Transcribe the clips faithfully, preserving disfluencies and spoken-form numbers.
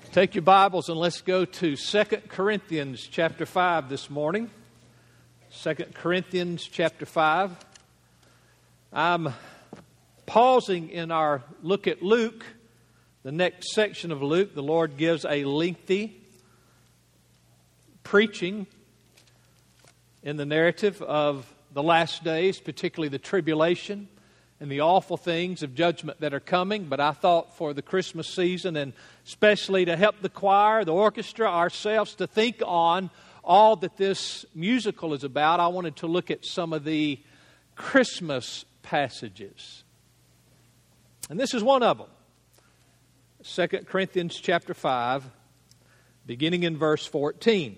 Take your Bibles and let's go to Second Corinthians chapter five this morning. Second Corinthians chapter five. I'm pausing in our look at Luke, the next section of Luke. The Lord gives a lengthy preaching in the narrative of the last days, particularly the tribulation and the awful things of judgment that are coming. But I thought for the Christmas season, and especially to help the choir, the orchestra, ourselves to think on all that this musical is about, I wanted to look at some of the Christmas passages. And this is one of them. Second Corinthians chapter five, beginning in verse fourteen.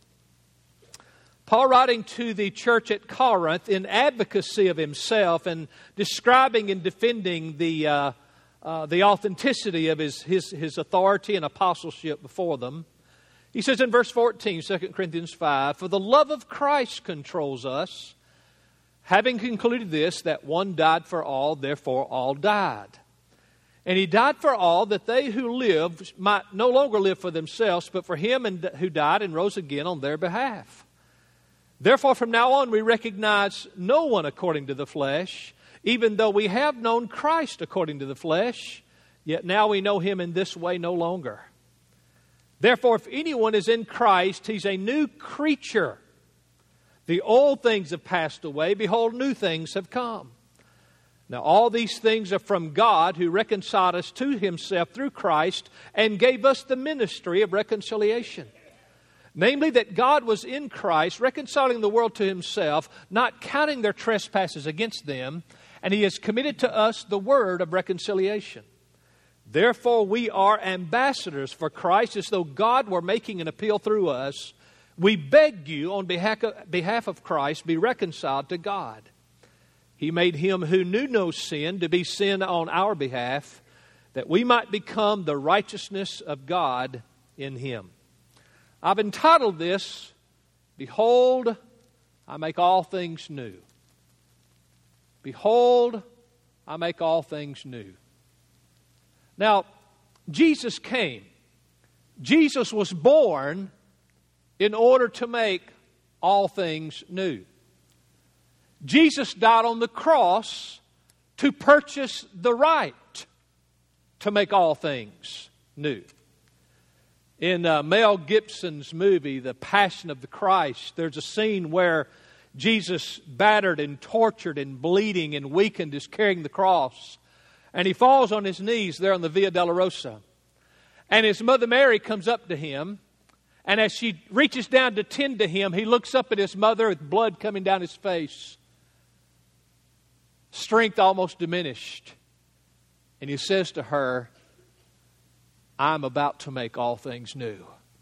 Paul, writing to the church at Corinth in advocacy of himself and describing and defending the uh, uh, the authenticity of his, his, his authority and apostleship before them, he says in verse fourteen, Second Corinthians five, "For the love of Christ controls us, having concluded this, that one died for all, therefore all died. And he died for all, that they who live might no longer live for themselves, but for him and who died and rose again on their behalf. Therefore, from now on, we recognize no one according to the flesh, even though we have known Christ according to the flesh, yet now we know him in this way no longer. Therefore, if anyone is in Christ, he's a new creature. The old things have passed away. Behold, new things have come. Now, all these things are from God, who reconciled us to himself through Christ and gave us the ministry of reconciliation. Namely, that God was in Christ, reconciling the world to himself, not counting their trespasses against them, and he has committed to us the word of reconciliation. Therefore, we are ambassadors for Christ, as though God were making an appeal through us. We beg you, on behalf of Christ, be reconciled to God. He made him who knew no sin to be sin on our behalf, that we might become the righteousness of God in him." I've entitled this, "Behold, I make all things new." Behold, I make all things new. Now, Jesus came. Jesus was born in order to make all things new. Jesus died on the cross to purchase the right to make all things new. In uh, Mel Gibson's movie, The Passion of the Christ, there's a scene where Jesus, battered and tortured and bleeding and weakened, is carrying the cross. And he falls on his knees there on the Via Dolorosa. And his mother Mary comes up to him. And as she reaches down to tend to him, he looks up at his mother with blood coming down his face. Strength almost diminished. And he says to her, "I'm about to make all things new."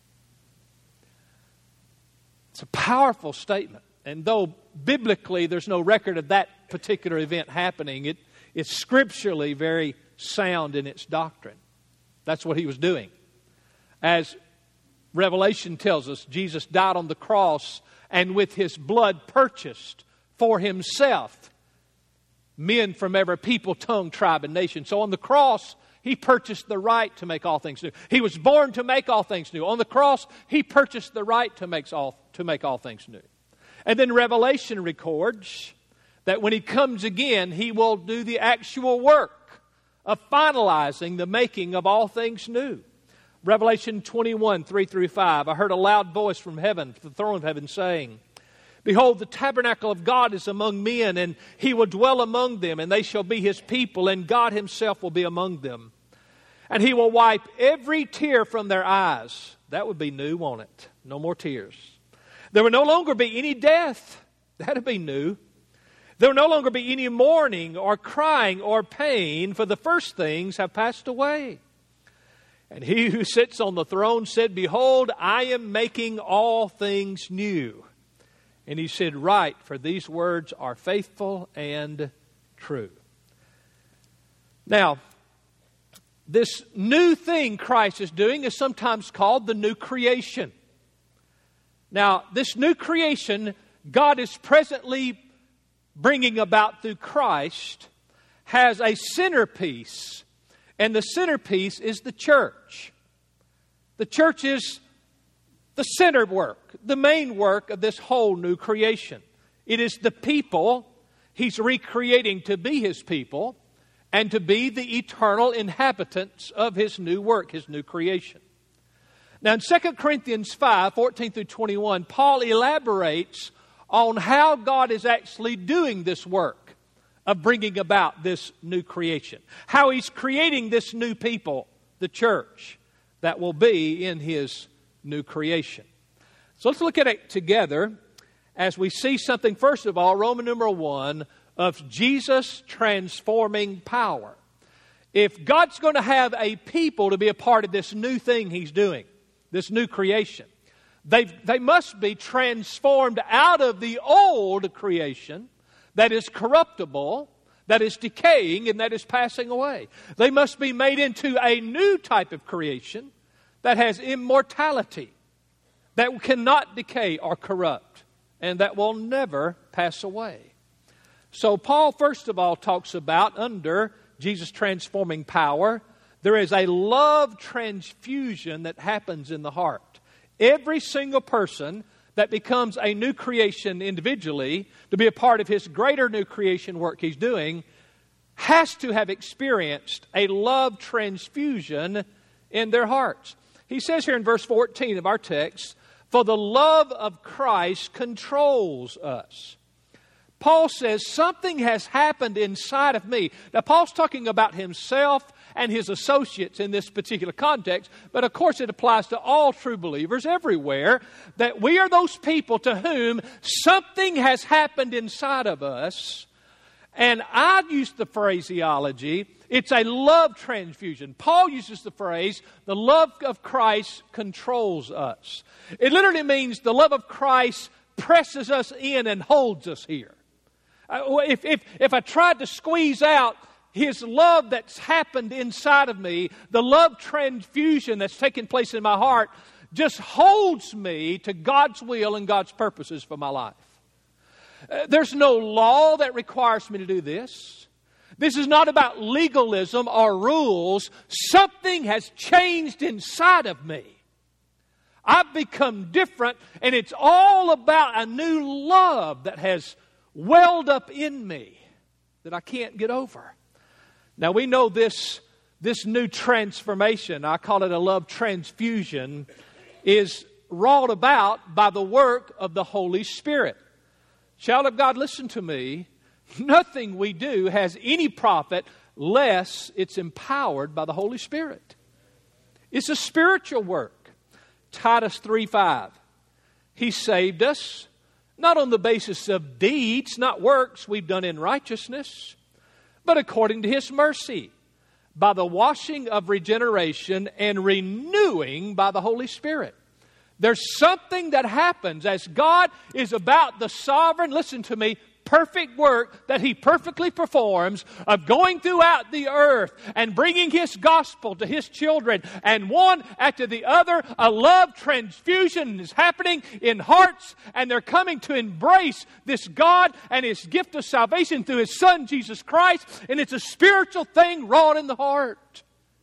It's a powerful statement. And though biblically there's no record of that particular event happening, it, it's scripturally very sound in its doctrine. That's what he was doing. As Revelation tells us, Jesus died on the cross and with his blood purchased for himself men from every people, tongue, tribe, and nation. So on the cross, he purchased the right to make all things new. He was born to make all things new. On the cross, he purchased the right to make all, to make all things new. And then Revelation records that when he comes again, he will do the actual work of finalizing the making of all things new. Revelation twenty-one, three through five, "I heard a loud voice from heaven, from the throne of heaven, saying, Behold, the tabernacle of God is among men, and he will dwell among them, and they shall be his people, and God himself will be among them. And he will wipe every tear from their eyes." That would be new, won't it? No more tears. "There will no longer be any death." That would be new. "There will no longer be any mourning or crying or pain, for the first things have passed away. And he who sits on the throne said, Behold, I am making all things new. And he said, Write, for these words are faithful and true." Now, this new thing Christ is doing is sometimes called the new creation. Now, this new creation God is presently bringing about through Christ has a centerpiece, and the centerpiece is the church. The church is the center work, the main work of this whole new creation. It is the people He's recreating to be His people and to be the eternal inhabitants of His new work, His new creation. Now in Second Corinthians five, fourteen through twenty-one, Paul elaborates on how God is actually doing this work of bringing about this new creation. How He's creating this new people, the church, that will be in His new creation. So let's look at it together as we see something, first of all, Roman numeral one, of Jesus transforming power. If God's going to have a people to be a part of this new thing He's doing, this new creation, they they must be transformed out of the old creation that is corruptible, that is decaying, and that is passing away. They must be made into a new type of creation that has immortality, that cannot decay or corrupt, and that will never pass away. So Paul, first of all, talks about, under Jesus' transforming power, there is a love transfusion that happens in the heart. Every single person that becomes a new creation individually, to be a part of His greater new creation work He's doing, has to have experienced a love transfusion in their hearts. He says here in verse fourteen of our text, "For the love of Christ controls us." Paul says something has happened inside of me. Now, Paul's talking about himself and his associates in this particular context, but of course it applies to all true believers everywhere, that we are those people to whom something has happened inside of us. And I use the phraseology, it's a love transfusion. Paul uses the phrase, the love of Christ controls us. It literally means the love of Christ presses us in and holds us here. Uh, if, if, if I tried to squeeze out His love that's happened inside of me, the love transfusion that's taken place in my heart just holds me to God's will and God's purposes for my life. Uh, there's no law that requires me to do this. This is not about legalism or rules. Something has changed inside of me. I've become different, and it's all about a new love that has welled up in me that I can't get over. Now we know this, this new transformation, I call it a love transfusion, is wrought about by the work of the Holy Spirit. Child of God, listen to me. Nothing we do has any profit less it's empowered by the Holy Spirit. It's a spiritual work. Titus three five. He saved us, not on the basis of deeds, not works we've done in righteousness, but according to His mercy, by the washing of regeneration and renewing by the Holy Spirit. There's something that happens as God is about the sovereign, listen to me, perfect work that He perfectly performs of going throughout the earth and bringing His gospel to His children. And one after the other, a love transfusion is happening in hearts, and they're coming to embrace this God and His gift of salvation through His Son, Jesus Christ. And it's a spiritual thing wrought in the heart.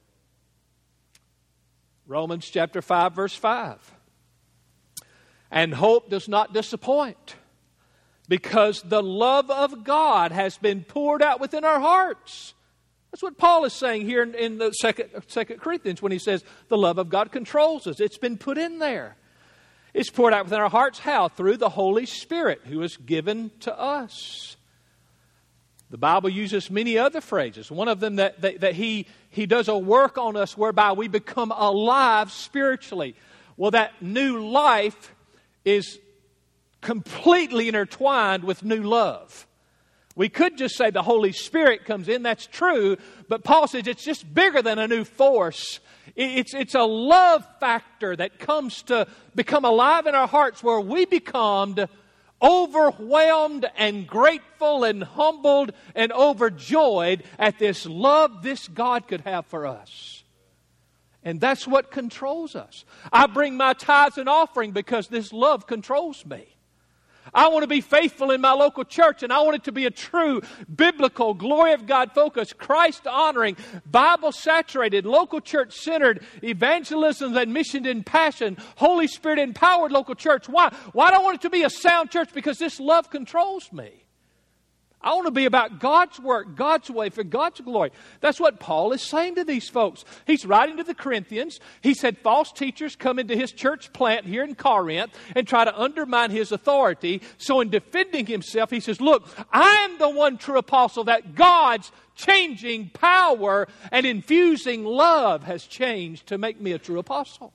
Romans chapter five, verse five. And hope does not disappoint, because the love of God has been poured out within our hearts. That's what Paul is saying here in, in the second, second Corinthians when he says the love of God controls us. It's been put in there. It's poured out within our hearts. How? Through the Holy Spirit who is given to us. The Bible uses many other phrases. One of them that, that, that he, he does a work on us whereby we become alive spiritually. Well, that new life is completely intertwined with new love. We could just say the Holy Spirit comes in. That's true. But Paul says it's just bigger than a new force. It's, it's a love factor that comes to become alive in our hearts, where we become overwhelmed and grateful and humbled and overjoyed at this love this God could have for us. And that's what controls us. I bring my tithes and offering because this love controls me. I want to be faithful in my local church, and I want it to be a true, biblical, glory of God focused, Christ-honoring, Bible-saturated, local church-centered, evangelism and mission in passion, Holy Spirit-empowered local church. Why? Why do I want it to be a sound church? Because this love controls me. I want to be about God's work, God's way, for God's glory. That's what Paul is saying to these folks. He's writing to the Corinthians. He said false teachers come into his church plant here in Corinth and try to undermine his authority. So in defending himself, he says, look, I am the one true apostle that God's changing power and infusing love has changed to make me a true apostle.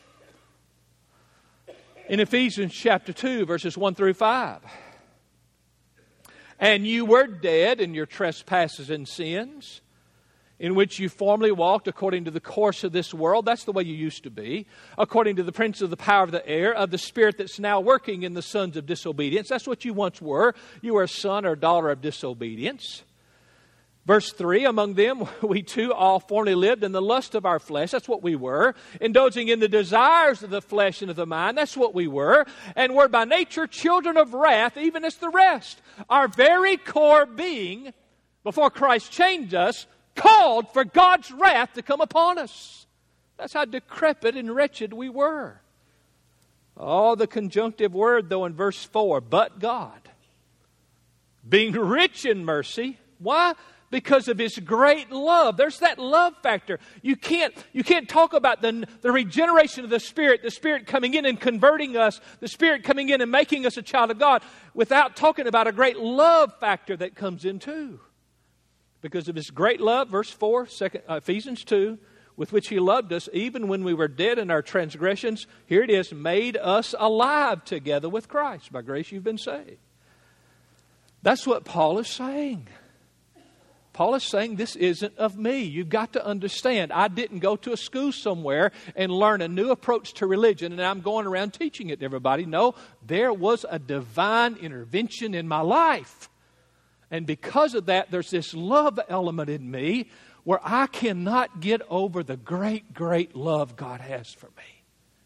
In Ephesians chapter two, verses one through five. And you were dead in your trespasses and sins, in which you formerly walked according to the course of this world. That's the way you used to be. According to the prince of the power of the air, of the spirit that's now working in the sons of disobedience. That's what you once were. You were a son or daughter of disobedience. Verse three, among them we too all formerly lived in the lust of our flesh. That's what we were. Indulging in the desires of the flesh and of the mind. That's what we were. And were by nature children of wrath, even as the rest. Our very core being, before Christ changed us, called for God's wrath to come upon us. That's how decrepit and wretched we were. Oh, the conjunctive word, though, in verse four, but God, being rich in mercy. Why? Because of His great love. There's that love factor. You can't, you can't talk about the, the regeneration of the Spirit, the Spirit coming in and converting us, the Spirit coming in and making us a child of God, without talking about a great love factor that comes in too. Because of His great love, verse four, second, uh, Ephesians two, with which He loved us, even when we were dead in our transgressions, here it is, made us alive together with Christ. By grace you've been saved. That's what Paul is saying. Paul is saying this isn't of me. You've got to understand, I didn't go to a school somewhere and learn a new approach to religion and I'm going around teaching it to everybody. No, there was a divine intervention in my life. And because of that, there's this love element in me where I cannot get over the great, great love God has for me.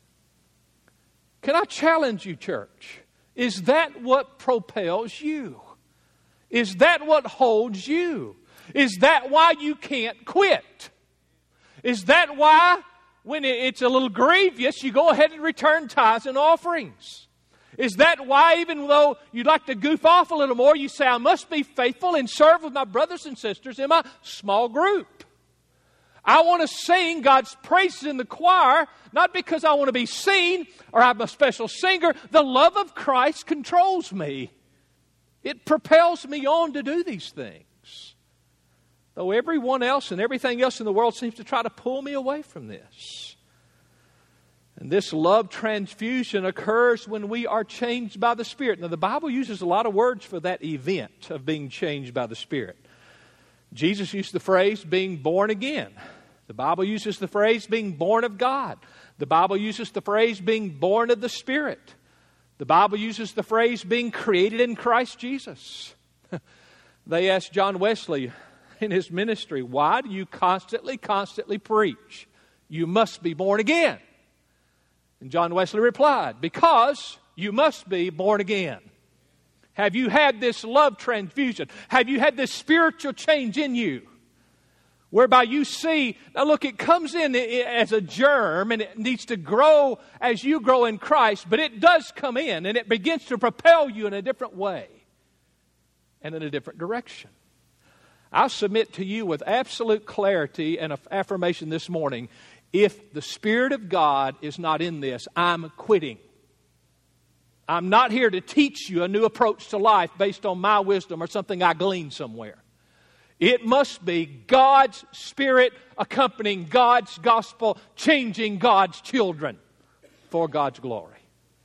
Can I challenge you, church? Is that what propels you? Is that what holds you? Is that why you can't quit? Is that why, when it's a little grievous, you go ahead and return tithes and offerings? Is that why, even though you'd like to goof off a little more, you say, I must be faithful and serve with my brothers and sisters in my small group? I want to sing God's praises in the choir, not because I want to be seen or I'm a special singer. The love of Christ controls me. It propels me on to do these things. Though everyone else and everything else in the world seems to try to pull me away from this. And this love transfusion occurs when we are changed by the Spirit. Now, the Bible uses a lot of words for that event of being changed by the Spirit. Jesus used the phrase being born again. The Bible uses the phrase being born of God. The Bible uses the phrase being born of the Spirit. The Bible uses the phrase being created in Christ Jesus. They asked John Wesley in his ministry, why do you constantly, constantly preach? You must be born again. And John Wesley replied, because you must be born again. Have you had this love transfusion? Have you had this spiritual change in you? Whereby you see, now look, it comes in as a germ and it needs to grow as you grow in Christ, but it does come in and it begins to propel you in a different way and in a different direction. I submit to you with absolute clarity and affirmation this morning, if the Spirit of God is not in this, I'm quitting. I'm not here to teach you a new approach to life based on my wisdom or something I gleaned somewhere. It must be God's Spirit accompanying God's gospel, changing God's children for God's glory.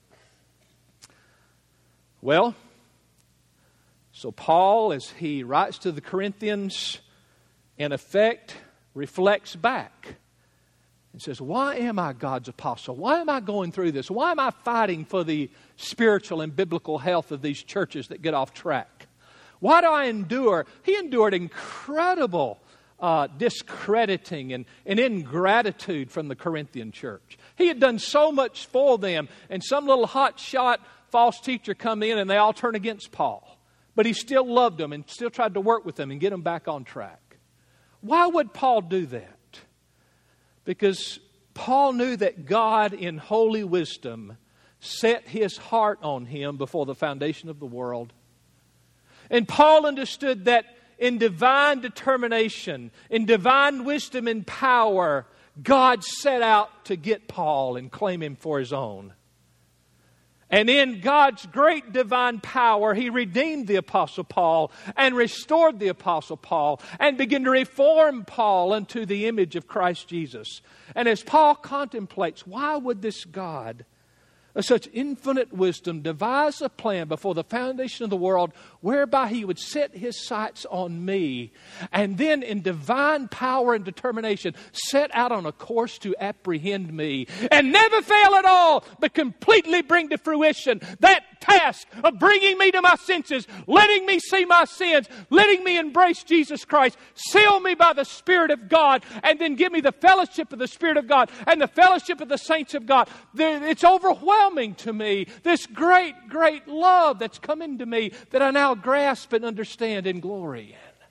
Well, so Paul, as he writes to the Corinthians, in effect, reflects back and says, why am I God's apostle? Why am I going through this? Why am I fighting for the spiritual and biblical health of these churches that get off track? Why do I endure? He endured incredible uh, discrediting and, and ingratitude from the Corinthian church. He had done so much for them, and some little hotshot false teacher come in and they all turn against Paul. But he still loved them and still tried to work with them and get them back on track. Why would Paul do that? Because Paul knew that God in holy wisdom set His heart on him before the foundation of the world. And Paul understood that in divine determination, in divine wisdom and power, God set out to get Paul and claim him for His own. And in God's great divine power, He redeemed the Apostle Paul and restored the Apostle Paul and began to reform Paul into the image of Christ Jesus. And as Paul contemplates, why would this God of such infinite wisdom devise a plan before the foundation of the world whereby He would set His sights on me and then in divine power and determination set out on a course to apprehend me and never fail at all but completely bring to fruition that task of bringing me to my senses, letting me see my sins, letting me embrace Jesus Christ, seal me by the Spirit of God, and then give me the fellowship of the Spirit of God and the fellowship of the saints of God. It's overwhelming to me, this great, great love that's come into me that I now grasp and understand and glory in.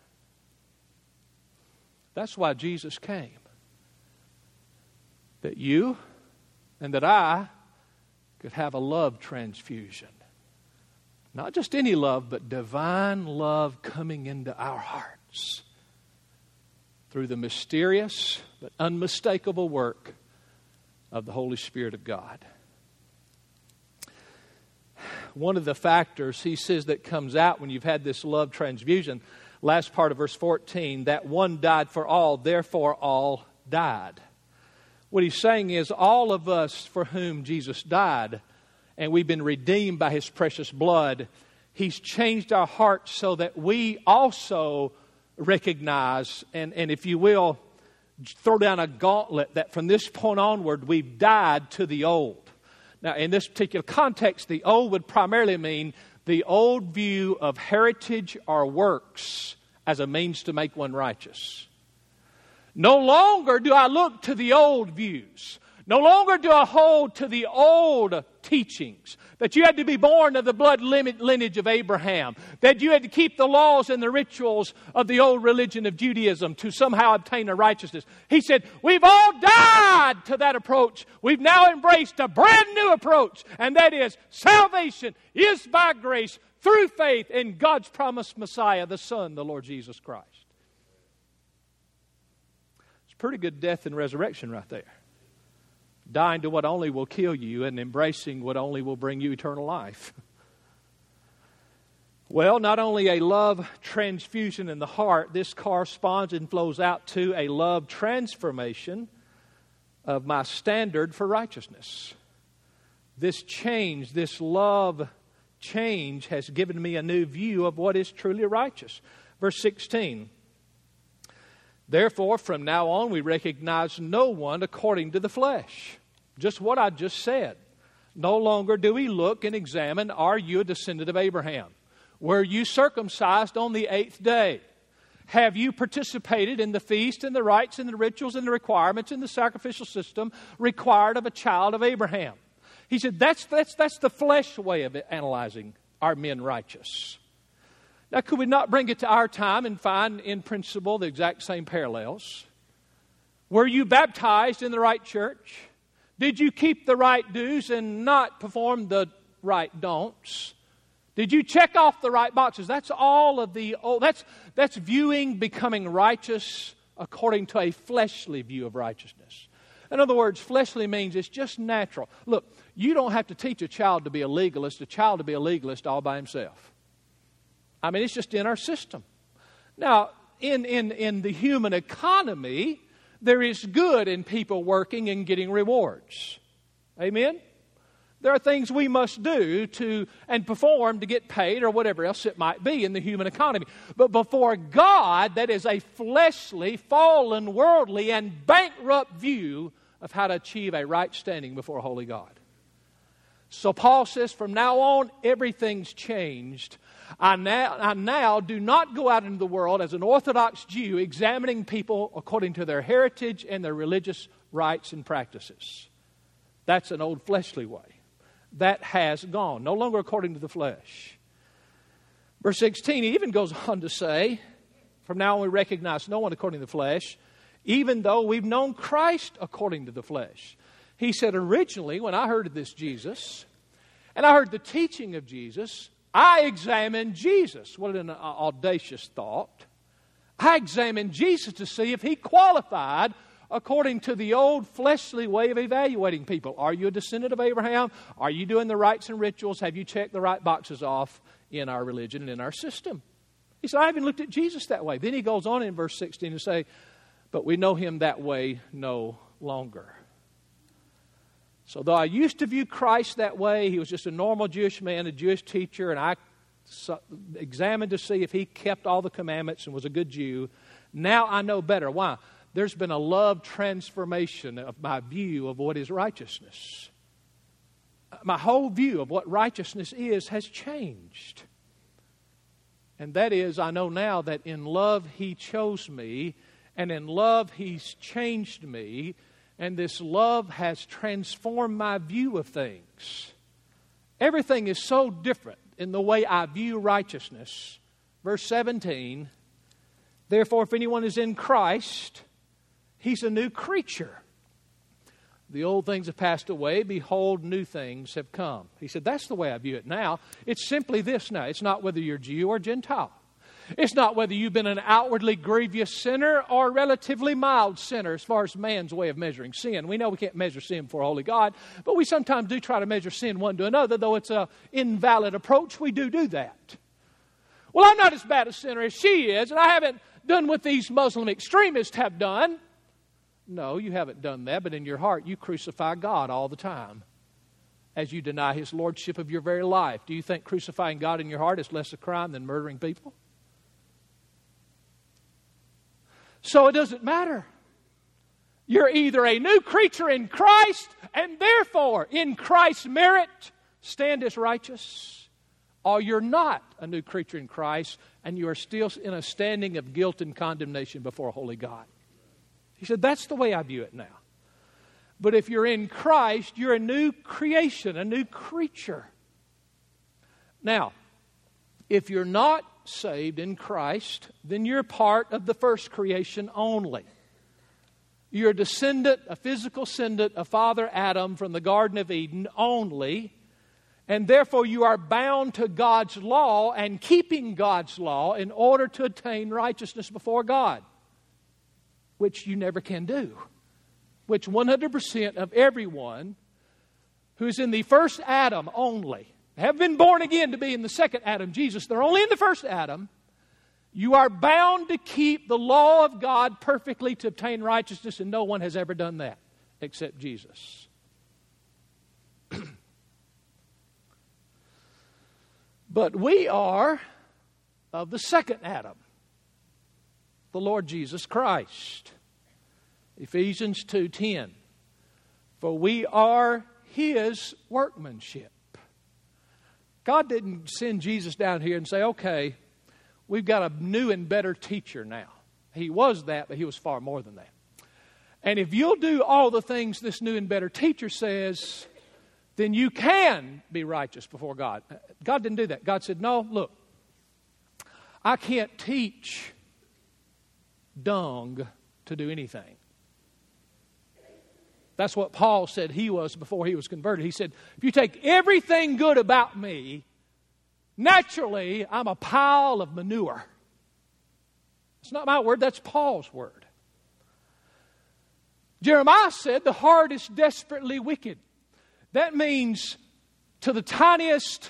That's why Jesus came. That you and that I could have a love transfusion. Not just any love, but divine love coming into our hearts through the mysterious but unmistakable work of the Holy Spirit of God. One of the factors, he says, that comes out when you've had this love transfusion, last part of verse fourteen, that one died for all, therefore all died. What he's saying is all of us for whom Jesus died and we've been redeemed by His precious blood, He's changed our hearts so that we also recognize and, and if you will, throw down a gauntlet that from this point onward we've died to the old. Now in this particular context, the old would primarily mean the old view of heritage or works as a means to make one righteous. No longer do I look to the old views. No longer do I hold to the old teachings. That you had to be born of the blood lineage of Abraham. That you had to keep the laws and the rituals of the old religion of Judaism to somehow obtain a righteousness. He said, we've all died to that approach. We've now embraced a brand new approach. And that is, salvation is by grace through faith in God's promised Messiah, the Son, the Lord Jesus Christ. Pretty good death and resurrection right there. Dying to what only will kill you and embracing what only will bring you eternal life. Well, not only a love transfusion in the heart, this corresponds and flows out to a love transformation of my standard for righteousness. This change, this love change has given me a new view of what is truly righteous. Verse sixteen. Therefore, from now on, we recognize no one according to the flesh. Just what I just said. No longer do we look and examine, are you a descendant of Abraham? Were you circumcised on the eighth day? Have you participated in the feast and the rites and the rituals and the requirements in the sacrificial system required of a child of Abraham? He said that's, that's, that's the flesh way of analyzing are men righteous. Now, could we not bring it to our time and find in principle the exact same parallels? Were you baptized in the right church? Did you keep the right do's and not perform the right don'ts? Did you check off the right boxes? That's all of the, oh, that's, that's viewing becoming righteous according to a fleshly view of righteousness. In other words, fleshly means it's just natural. Look, you don't have to teach a child to be a legalist, a child to be a legalist all by himself. I mean, it's just in our system. Now, in, in, in the human economy, there is good in people working and getting rewards. Amen? There are things we must do to and perform to get paid or whatever else it might be in the human economy. But before God, that is a fleshly, fallen, worldly, and bankrupt view of how to achieve a right standing before a holy God. So Paul says, from now on, everything's changed. I now, I now do not go out into the world as an Orthodox Jew examining people according to their heritage and their religious rites and practices. That's an old fleshly way. that has gone, no longer according to the flesh. Verse sixteen, he even goes on to say, from now on we recognize no one according to the flesh, even though we've known Christ according to the flesh. He said, originally, when I heard of this Jesus, and I heard the teaching of Jesus, I examined Jesus. What an audacious thought. I examined Jesus to see if he qualified according to the old fleshly way of evaluating people. Are you a descendant of Abraham? Are you doing the rites and rituals? Have you checked the right boxes off in our religion and in our system? He said, I even looked at Jesus that way. Then he goes on in verse sixteen to say, but we know him that way no longer. So though I used to view Christ that way, he was just a normal Jewish man, a Jewish teacher, and I examined to see if he kept all the commandments and was a good Jew. Now I know better. Why? There's been a love transformation of my view of what is righteousness. My whole view of what righteousness is has changed. And that is, I know now that in love he chose me, and in love he's changed me, and this love has transformed my view of things. Everything is so different in the way I view righteousness. Verse seventeen, therefore if anyone is in Christ, he's a new creature. The old things have passed away. Behold, new things have come. He said, that's the way I view it now. It's simply this now. It's not whether you're Jew or Gentile. It's not whether you've been an outwardly grievous sinner or a relatively mild sinner as far as man's way of measuring sin. We know we can't measure sin before a holy God, but we sometimes do try to measure sin one to another, though it's an invalid approach. We do do that. Well, I'm not as bad a sinner as she is, and I haven't done what these Muslim extremists have done. No, you haven't done that, but in your heart you crucify God all the time as you deny His lordship of your very life. Do you think crucifying God in your heart is less a crime than murdering people? So it doesn't matter. You're either a new creature in Christ, and therefore in Christ's merit stand as righteous, or you're not a new creature in Christ, and you are still in a standing of guilt and condemnation before a holy God. He said, that's the way I view it now. But if you're in Christ, you're a new creation, a new creature. Now, if you're not saved in Christ, then you're part of the first creation only. You're a descendant, a physical descendant of Father Adam from the Garden of Eden only, and therefore you are bound to God's law and keeping God's law in order to attain righteousness before God, which you never can do, which one hundred percent of everyone who's in the first Adam only, have been born again to be in the second Adam, Jesus. They're only in the first Adam. You are bound to keep the law of God perfectly to obtain righteousness, and no one has ever done that except Jesus. But we are of the second Adam, the Lord Jesus Christ. Ephesians two ten. For we are His workmanship. God didn't send Jesus down here and say, okay, we've got a new and better teacher now. He was that, but He was far more than that. And if you'll do all the things this new and better teacher says, then you can be righteous before God. God didn't do that. God said, no, look, I can't teach dung to do anything. That's what Paul said he was before he was converted. He said, if you take everything good about me, naturally I'm a pile of manure. It's not my word, that's Paul's word. Jeremiah said, the heart is desperately wicked. That means to the tiniest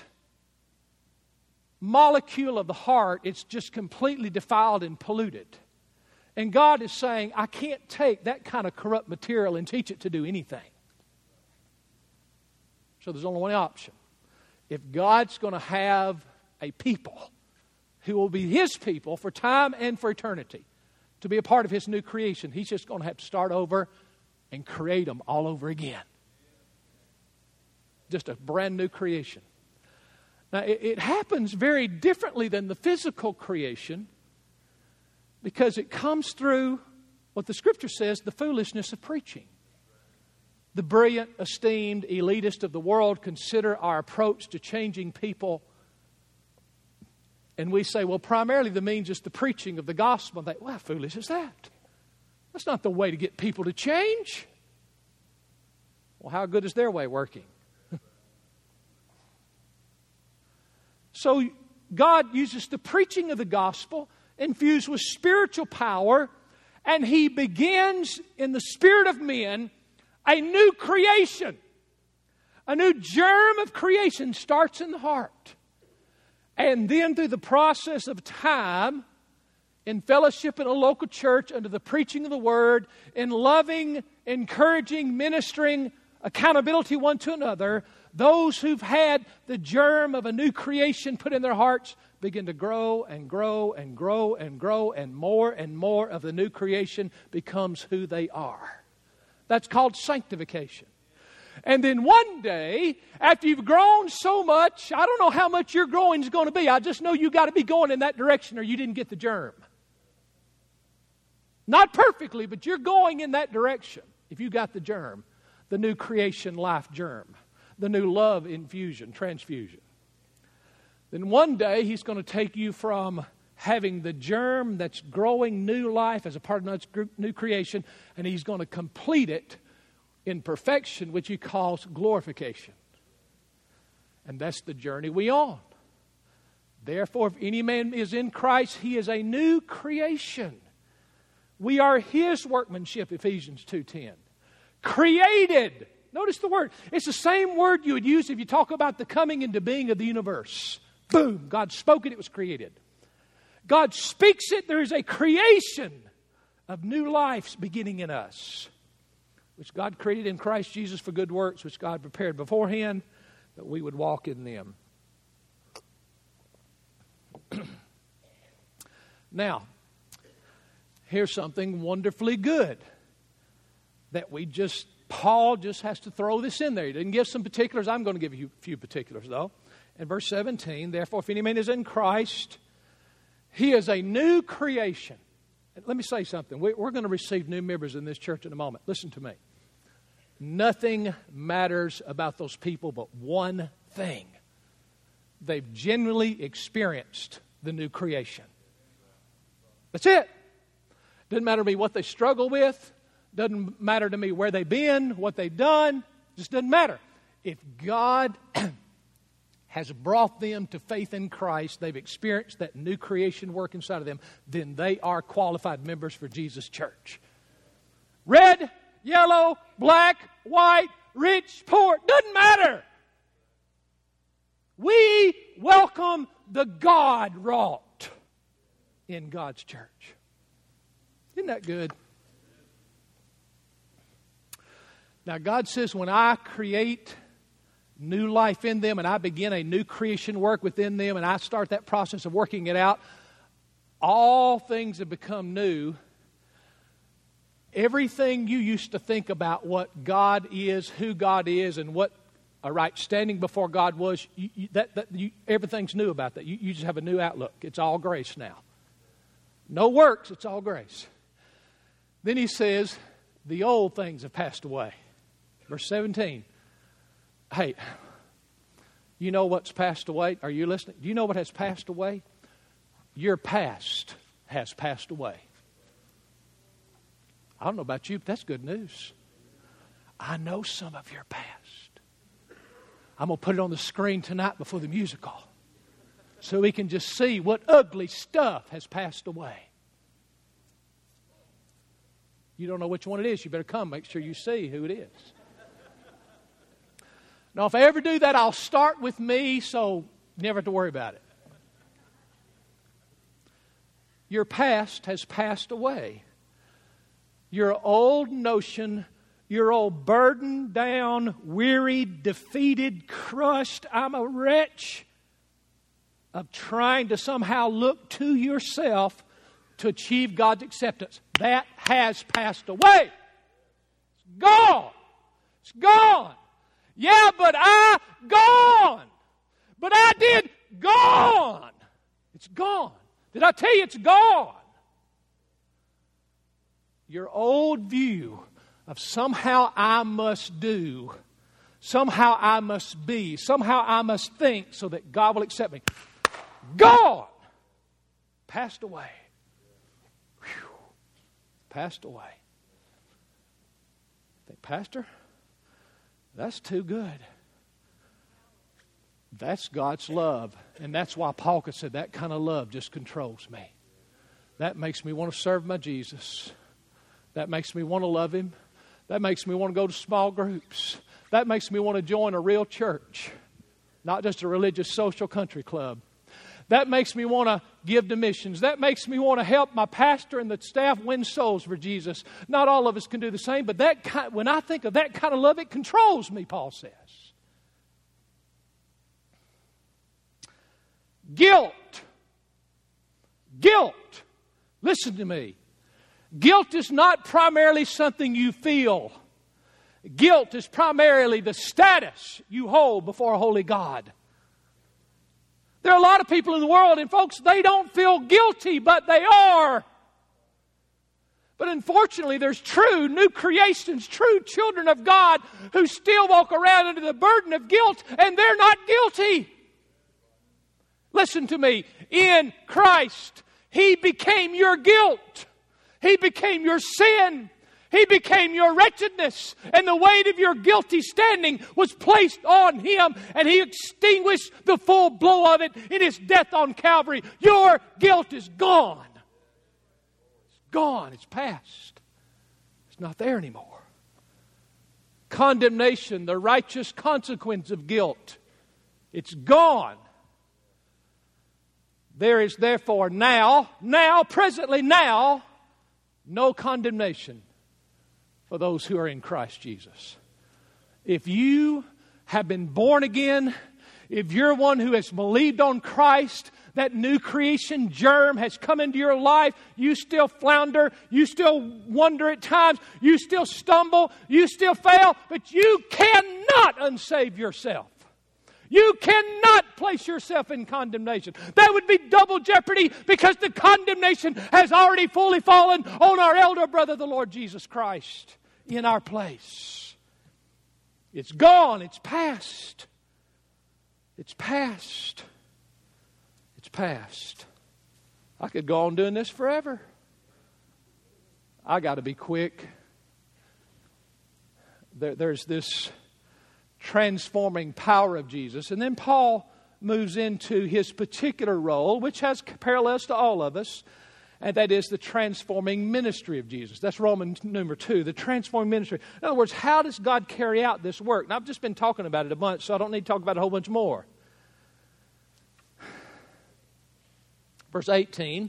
molecule of the heart, it's just completely defiled and polluted. And God is saying, I can't take that kind of corrupt material and teach it to do anything. So there's only one option. If God's going to have a people who will be His people for time and for eternity, to be a part of His new creation, He's just going to have to start over and create them all over again. Just a brand new creation. Now, it, it happens very differently than the physical creation, because it comes through what the Scripture says, the foolishness of preaching. the brilliant, esteemed, elitist of the world consider our approach to changing people. And we say, well, primarily the means is the preaching of the gospel. They, well, how foolish is that? That's not the way to get people to change. Well, how good is their way working? So God uses the preaching of the gospel infused with spiritual power, and He begins in the spirit of men a new creation. A new germ of creation starts in the heart. And then through the process of time, in fellowship in a local church, under the preaching of the Word, in loving, encouraging, ministering, accountability one to another, those who've had the germ of a new creation put in their hearts begin to grow and grow and grow and grow, and more and more of the new creation becomes who they are. That's called sanctification. And then one day, after you've grown so much, I don't know how much your growing is going to be. I just know you got to be going in that direction or you didn't get the germ. Not perfectly, but you're going in that direction if you got the germ, the new creation life germ, the new love infusion, transfusion. Then one day He's going to take you from having the germ that's growing new life as a part of new creation, and He's going to complete it in perfection, which He calls glorification. And that's the journey we on. Therefore, if any man is in Christ, he is a new creation. We are His workmanship, Ephesians two ten. Created. Notice the word. It's the same word you would use if you talk about the coming into being of the universe. Boom. God spoke it, it was created. God speaks it, there is a creation of new lives beginning in us, which God created in Christ Jesus for good works, which God prepared beforehand that we would walk in them. Now, here's something wonderfully good that we just, Paul just has to throw this in there. He didn't give some particulars. I'm going to give you a few particulars, though. In verse seventeen, therefore, if any man is in Christ, he is a new creation. Let me say something. We're going to receive new members in this church in a moment. Listen to me. Nothing matters about those people but one thing. They've genuinely experienced the new creation. That's it. Doesn't matter to me what they struggle with. Doesn't matter to me where they've been, what they've done. Just doesn't matter. If God has brought them to faith in Christ, they've experienced that new creation work inside of them, then they are qualified members for Jesus' church. Red, yellow, black, white, rich, poor, doesn't matter. We welcome the God wrought in God's church. Isn't that good? Now God says when I create new life in them and I begin a new creation work within them and I start that process of working it out, all things have become new. Everything you used to think about what God is, who God is, and what a right standing before God was, you, you, that, that, you, everything's new about that. You, you just have a new outlook. It's all grace now. No works, it's all grace. Then he says, the old things have passed away. Verse seventeen. Hey, you know what's passed away? Are you listening? Do you know what has passed away? Your past has passed away. I don't know about you, but that's good news. I know some of your past. I'm going to put it on the screen tonight before the musical so we can just see what ugly stuff has passed away. You don't know which one it is, you better come, make sure you see who it is. Now, if I ever do that, I'll start with me, so never have to worry about it. Your past has passed away. Your old notion, your old burdened down, wearied, defeated, crushed, I'm a wretch of trying to somehow look to yourself to achieve God's acceptance. That has passed away. It's gone. It's gone. Yeah, but I gone. But I did gone. It's gone. Did I tell you it's gone? Your old view of somehow I must do, somehow I must be, somehow I must think so that God will accept me. Gone! Passed away. Whew. Passed away. I think, Pastor, that's too good. That's God's love. And that's why Paul could say that kind of love just controls me. That makes me want to serve my Jesus. That makes me want to love Him. That makes me want to go to small groups. That makes me want to join a real church, not just a religious social country club. That makes me want to give to missions. That makes me want to help my pastor and the staff win souls for Jesus. Not all of us can do the same, but that kind, when I think of that kind of love, it controls me, Paul says. Guilt. Guilt. Listen to me. Guilt is not primarily something you feel. Guilt is primarily the status you hold before a holy God. There are a lot of people in the world, and folks, they don't feel guilty, but they are. But unfortunately, there's true new creations, true children of God who still walk around under the burden of guilt, and they're not guilty. Listen to me. In Christ, He became your guilt. He became your sin. He became your wretchedness, and the weight of your guilty standing was placed on Him, and He extinguished the full blow of it in His death on Calvary. Your guilt is gone. It's gone. It's past. It's not there anymore. Condemnation, the righteous consequence of guilt, it's gone. There is therefore now, now, presently now, no condemnation for those who are in Christ Jesus. If you have been born again, if you're one who has believed on Christ, that new creation germ has come into your life, you still flounder, you still wonder at times, you still stumble, you still fail, but you cannot unsave yourself. You cannot place yourself in condemnation. That would be double jeopardy because the condemnation has already fully fallen on our elder brother, the Lord Jesus Christ, in our place. It's gone. It's past. It's past. It's past. I could go on doing this forever. I got to be quick. There, there's this transforming power of Jesus. And then Paul moves into his particular role, which has parallels to all of us, and that is the transforming ministry of Jesus. That's Romans number two, the transforming ministry. In other words, how does God carry out this work? And I've just been talking about it a bunch, so I don't need to talk about it a whole bunch more. Verse eighteen,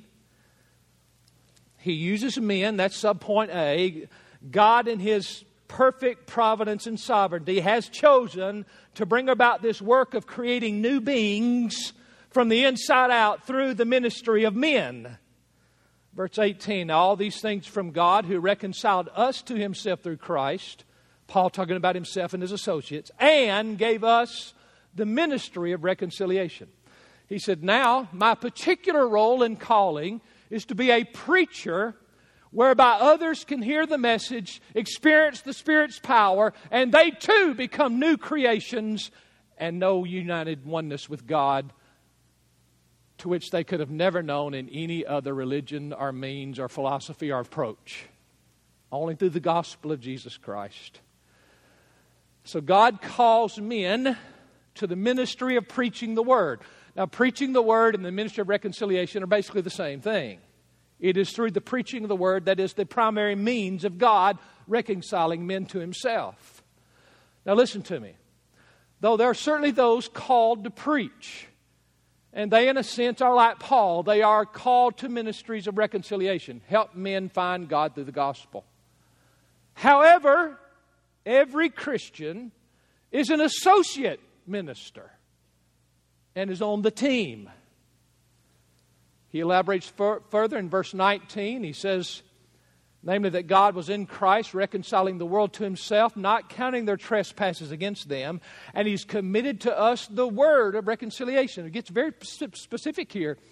He uses men, that's subpoint A. God in His perfect providence and sovereignty has chosen to bring about this work of creating new beings from the inside out through the ministry of men. Verse eighteen, all these things from God who reconciled us to Himself through Christ, Paul talking about himself and his associates, and gave us the ministry of reconciliation. He said, now my particular role and calling is to be a preacher whereby others can hear the message, experience the Spirit's power, and they too become new creations and know united oneness with God, to which they could have never known in any other religion or means or philosophy or approach. Only through the gospel of Jesus Christ. So God calls men to the ministry of preaching the Word. Now, preaching the Word and the ministry of reconciliation are basically the same thing. It is through the preaching of the Word that is the primary means of God reconciling men to Himself. Now listen to me. Though there are certainly those called to preach, and they in a sense are like Paul, they are called to ministries of reconciliation. Help men find God through the gospel. However, every Christian is an associate minister and is on the team. He elaborates fur- further in verse nineteen. He says, namely that God was in Christ reconciling the world to Himself, not counting their trespasses against them, and He's committed to us the word of reconciliation. It gets very specific here.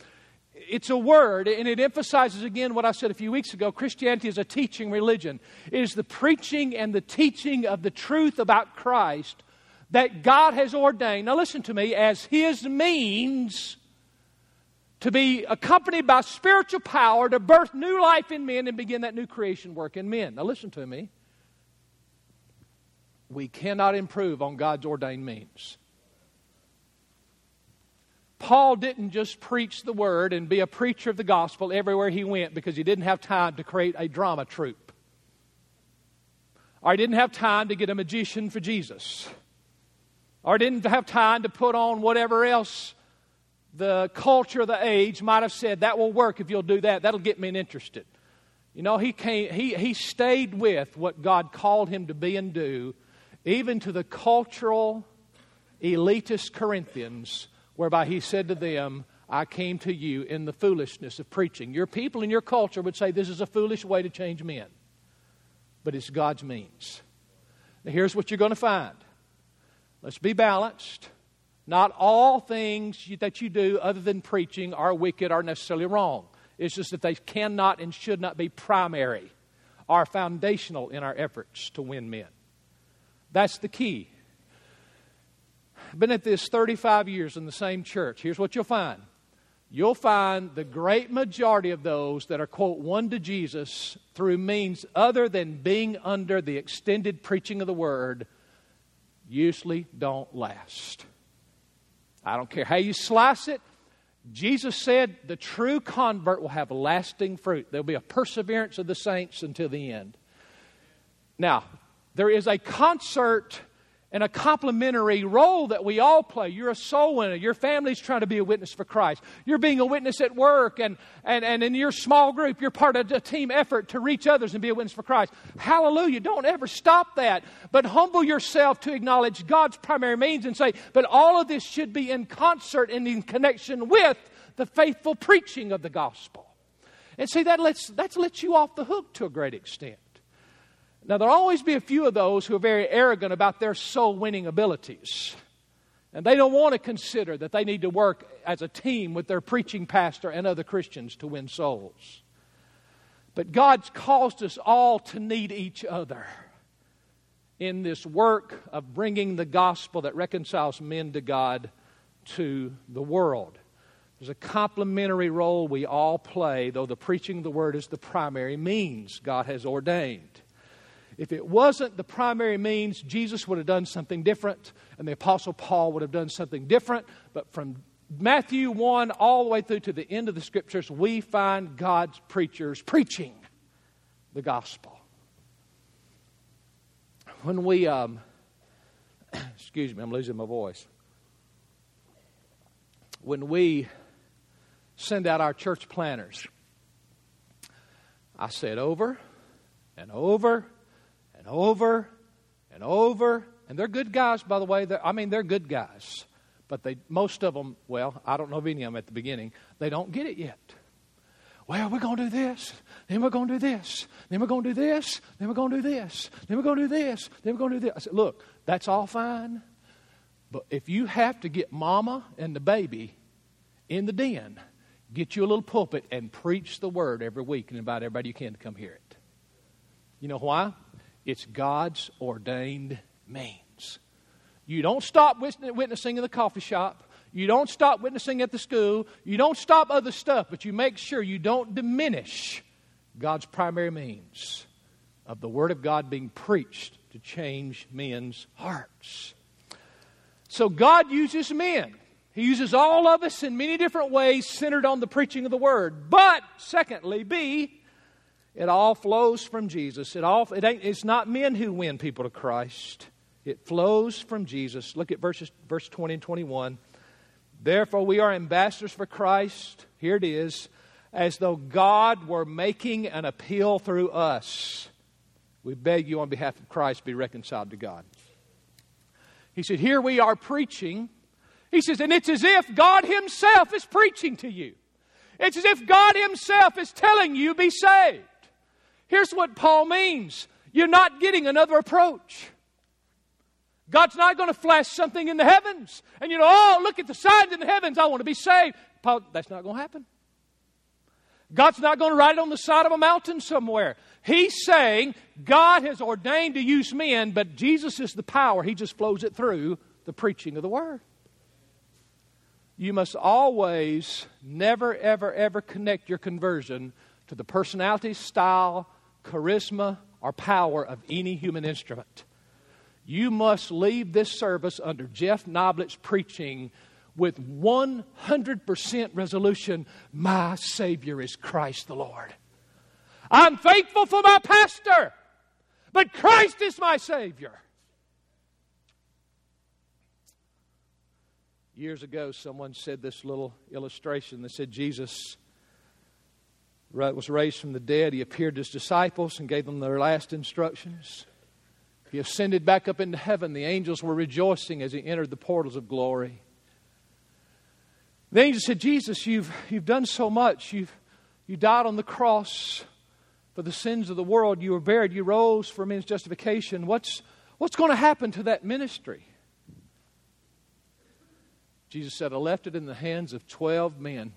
It's a word, and it emphasizes again what I said a few weeks ago. Christianity is a teaching religion. It is the preaching and the teaching of the truth about Christ that God has ordained, now listen to me, as His means to be accompanied by spiritual power to birth new life in men and begin that new creation work in men. Now listen to me. We cannot improve on God's ordained means. Paul didn't just preach the Word and be a preacher of the gospel everywhere he went because he didn't have time to create a drama troupe. Or he didn't have time to get a magician for Jesus. Or didn't have time to put on whatever else the culture of the age might have said, that will work if you'll do that. That'll get men interested. You know, he came, he, he stayed with what God called him to be and do, even to the cultural, elitist Corinthians, whereby he said to them, I came to you in the foolishness of preaching. Your people in your culture would say this is a foolish way to change men. But it's God's means. Now here's what you're going to find. Let's be balanced. Not all things that you do other than preaching are wicked or necessarily wrong. It's just that they cannot and should not be primary or foundational in our efforts to win men. That's the key. I've been at this thirty-five years in the same church. Here's what you'll find. You'll find the great majority of those that are, quote, won to Jesus through means other than being under the extended preaching of the Word usually don't last. I don't care how you slice it. Jesus said the true convert will have lasting fruit. There'll be a perseverance of the saints until the end. Now, there is a concert and a complementary role that we all play. You're a soul winner. Your family's trying to be a witness for Christ. You're being a witness at work, and, and, and in your small group, you're part of a team effort to reach others and be a witness for Christ. Hallelujah. Don't ever stop that. But humble yourself to acknowledge God's primary means and say, but all of this should be in concert and in connection with the faithful preaching of the gospel. And see, that lets, that lets you off the hook to a great extent. Now, there'll always be a few of those who are very arrogant about their soul-winning abilities. And they don't want to consider that they need to work as a team with their preaching pastor and other Christians to win souls. But God's caused us all to need each other in this work of bringing the gospel that reconciles men to God to the world. There's a complementary role we all play, though the preaching of the Word is the primary means God has ordained. If it wasn't the primary means, Jesus would have done something different, and the Apostle Paul would have done something different. But from Matthew one all the way through to the end of the Scriptures, we find God's preachers preaching the gospel. When we, um, excuse me, I'm losing my voice. When we send out our church planners, I said over and over and over and over, and they're good guys, by the way. They're, I mean, they're good guys. But they, most of them, well, I don't know of any of them at the beginning, they don't get it yet. Well, we're going to do this, then we're going to do this, then we're going to do this, then we're going to do this, then we're going to do this, then we're going to do this. I said, look, that's all fine, but if you have to get mama and the baby in the den, get you a little pulpit and preach the Word every week and invite everybody you can to come hear it. You know why? It's God's ordained means. You don't stop witnessing in the coffee shop. You don't stop witnessing at the school. You don't stop other stuff, but you make sure you don't diminish God's primary means of the Word of God being preached to change men's hearts. So God uses men. He uses all of us in many different ways centered on the preaching of the Word. But, secondly, B, it all flows from Jesus. It all it ain't it's not men who win people to Christ. It flows from Jesus. Look at verses verse twenty and twenty-one. Therefore we are ambassadors for Christ. Here it is. As though God were making an appeal through us. We beg you on behalf of Christ, be reconciled to God. He said, here we are preaching. He says, and it's as if God Himself is preaching to you. It's as if God Himself is telling you, be saved. Here's what Paul means. You're not getting another approach. God's not going to flash something in the heavens. And you know, oh, look at the signs in the heavens. I want to be saved. Paul, that's not going to happen. God's not going to write it on the side of a mountain somewhere. He's saying God has ordained to use men, but Jesus is the power. He just flows it through the preaching of the Word. You must always, never, ever, ever connect your conversion to the personality, style, charisma, or power of any human instrument. You must leave this service under Jeff Noblett's preaching with one hundred percent resolution: my Savior is Christ the Lord. I'm faithful for my pastor, but Christ is my Savior. Years ago, someone said this little illustration that said Jesus was raised from the dead. He appeared to his disciples and gave them their last instructions. He ascended back up into heaven. The angels were rejoicing as he entered the portals of glory. The angel said, Jesus, you've, you've done so much. You've, you died on the cross for the sins of the world. You were buried. You rose for men's justification. What's, what's going to happen to that ministry? Jesus said, I left it in the hands of twelve men.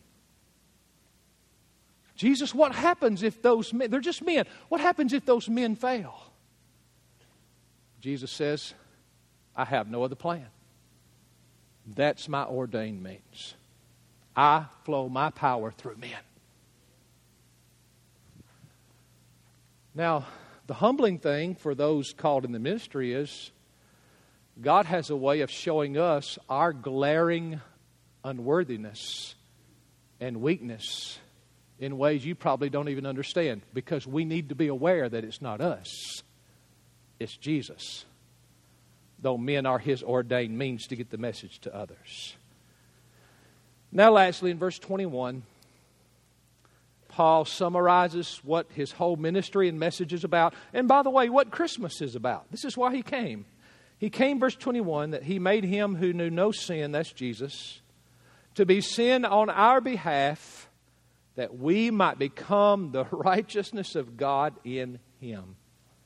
Jesus, what happens if those men, they're just men, what happens if those men fail? Jesus says, I have no other plan. That's my ordained means. I flow my power through men. Now, the humbling thing for those called in the ministry is God has a way of showing us our glaring unworthiness and weakness in ways you probably don't even understand, because we need to be aware that it's not us, it's Jesus. Though men are His ordained means to get the message to others. Now lastly, in verse twenty-one, Paul summarizes what his whole ministry and message is about. And by the way, what Christmas is about. This is why he came. He came, verse twenty-one, that He made Him who knew no sin, that's Jesus, to be sin on our behalf, that we might become the righteousness of God in Him.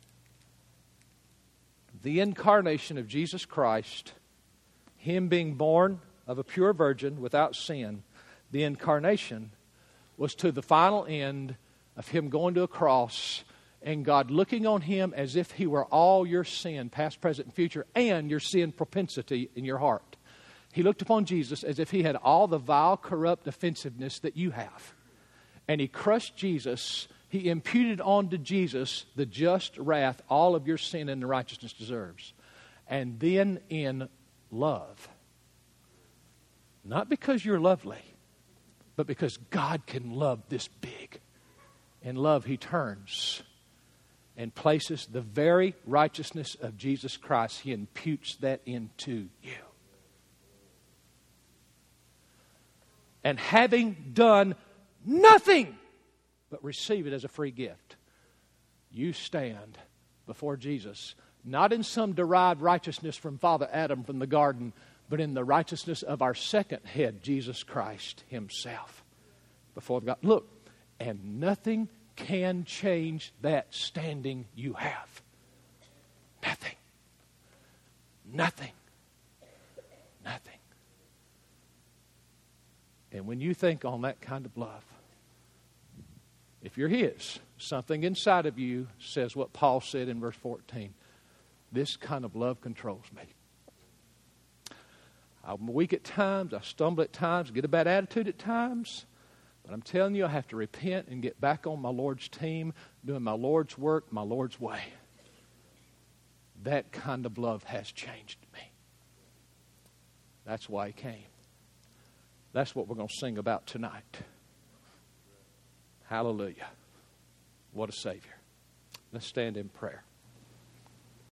The incarnation of Jesus Christ, Him being born of a pure virgin without sin, the incarnation was to the final end of Him going to a cross and God looking on Him as if He were all your sin, past, present, and future, and your sin propensity in your heart. He looked upon Jesus as if He had all the vile, corrupt offensiveness that you have. And He crushed Jesus. He imputed onto Jesus the just wrath all of your sin and righteousness deserves. And then in love, not because you're lovely, but because God can love this big. In love, He turns and places the very righteousness of Jesus Christ. He imputes that into you. And having done nothing but receive it as a free gift, you stand before Jesus, not in some derived righteousness from Father Adam from the garden, but in the righteousness of our second head, Jesus Christ Himself, before God. Look, and nothing can change that standing you have. Nothing. Nothing. Nothing. And when you think on that kind of love, if you're His, something inside of you says what Paul said in verse fourteen. This kind of love controls me. I'm weak at times. I stumble at times. Get a bad attitude at times. But I'm telling you, I have to repent and get back on my Lord's team, doing my Lord's work, my Lord's way. That kind of love has changed me. That's why He came. That's what we're going to sing about tonight. Hallelujah. What a Savior. Let's stand in prayer.